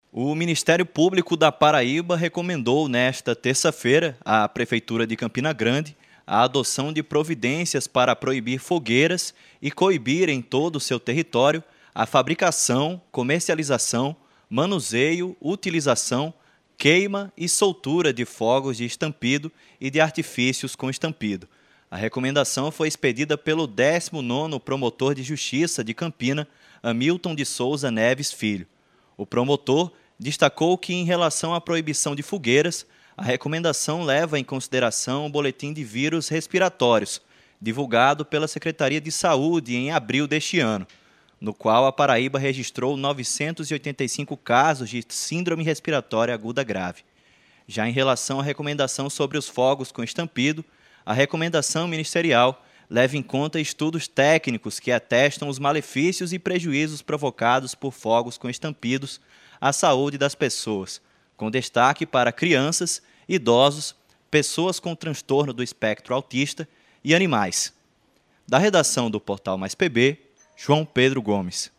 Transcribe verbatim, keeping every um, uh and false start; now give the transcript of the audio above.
O Ministério Público da Paraíba recomendou nesta terça-feira à Prefeitura de Campina Grande a adoção de providências para proibir fogueiras e coibir em todo o seu território a fabricação, comercialização, manuseio, utilização, queima e soltura de fogos de estampido e de artifícios com estampido. A recomendação foi expedida pelo décimo nono Promotor de Justiça de Campina, Hamilton de Souza Neves Filho. O promotor destacou que, em relação à proibição de fogueiras, a recomendação leva em consideração o Boletim de Vírus Respiratórios, divulgado pela Secretaria de Saúde em abril deste ano, no qual a Paraíba registrou novecentos e oitenta e cinco casos de síndrome respiratória aguda grave. Já em relação à recomendação sobre os fogos com estampido, a recomendação ministerial leva em conta estudos técnicos que atestam os malefícios e prejuízos provocados por fogos com estampidos à saúde das pessoas, com destaque para crianças, idosos, pessoas com transtorno do espectro autista e animais. Da redação do Portal Mais P B, João Pedro Gomes.